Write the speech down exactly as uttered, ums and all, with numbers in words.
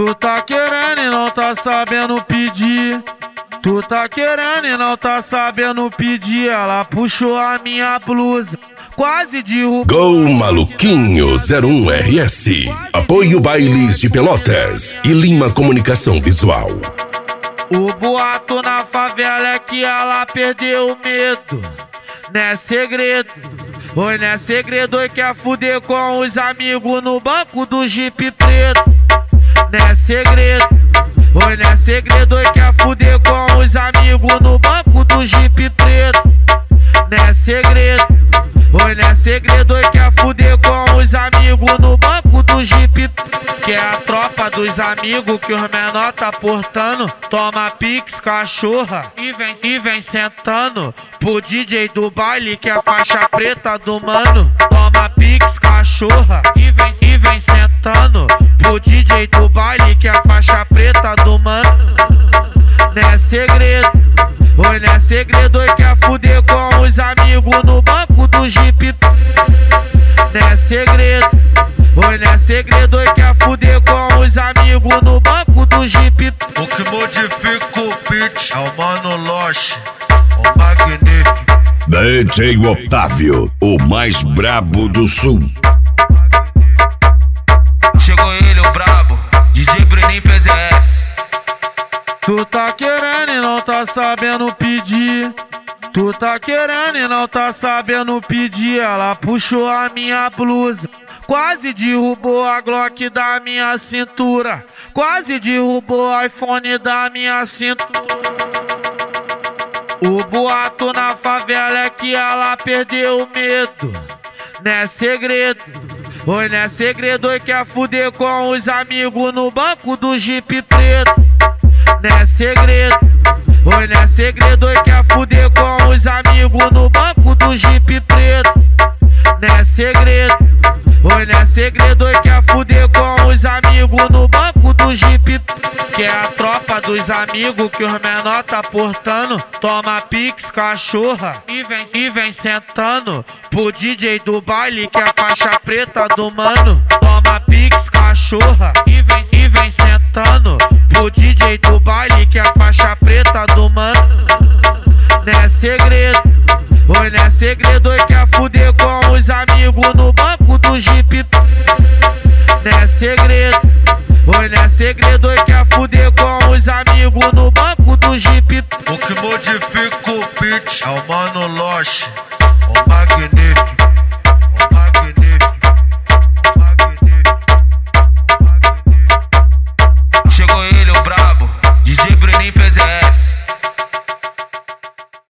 Tu tá querendo e não tá sabendo pedir. Tu tá querendo e não tá sabendo pedir. Ela puxou a minha blusa, quase derrubou. Go Maluquinho zero um R S. Apoio Bailes de Pelotas e Lima Comunicação Visual. O boato na favela é que ela perdeu o medo. Não é segredo, oi, não é segredo. Oi, quer fuder com os amigos no banco do Jeep preto. Não é segredo, oi, não é segredo. Oi, quer fuder com os amigos no banco do Jeep preto. Não é segredo, oi, não é segredo. Oi, quer fuder com os amigos no banco do Jeep preto. Que é a tropa dos amigos que os menor tá portando. Toma pix, cachorra, e vem, e vem sentando pro D J do baile que é a faixa preta do mano. Toma pix, cachorra, e vem, e vem sentando pro D J do baile que é a faixa preta do mano. Não é segredo, oi, não é segredo. Oi, quer fuder com os amigos no banco do Jeep. Não é segredo, oi, não é segredo. Oi, quer fuder com os amigos no banco do Jeep. O que modifica o beat é o Mano Loche, o magnífico D J Otávio, o mais brabo do sul. Chegou ele, o brabo, D J Bruninho P Z S. Tu tá querendo e não tá sabendo pedir. Tu tá querendo e não tá sabendo pedir. Ela puxou a minha blusa, quase derrubou a Glock da minha cintura. Quase derrubou o iPhone da minha cintura. O boato na favela é que ela perdeu o medo. Não é segredo, oi, não é segredo. Oi, quer fuder com os amigos no banco do Jeep preto. Não é segredo, oi, não é segredo. Oi, quer fuder com os amigos no banco do Jeep preto. Não é segredo, oi, não é segredo. Oi, quer fuder com os amigos no banco do Jeep. Que é a tropa dos amigos que os menor tá portando. Toma pix, cachorra, e vem, e vem sentando pro D J do baile que é a faixa preta do mano. Toma pix, cachorra, e vem, e vem sentando pro D J do baile que é a faixa preta do mano. Não é segredo, oi, não é segredo. Oi, quer fuder com os amigos no banco do Jeep. Não é segredo, oi, não é segredo. Oi, quer fuder com os amigos no banco do Jeep. O que modifica o beat é o Mano Loche, o magnífico, o magnífico, o magnífico, o magnífico. Chegou ele, o brabo, D J Bruninho P Z S.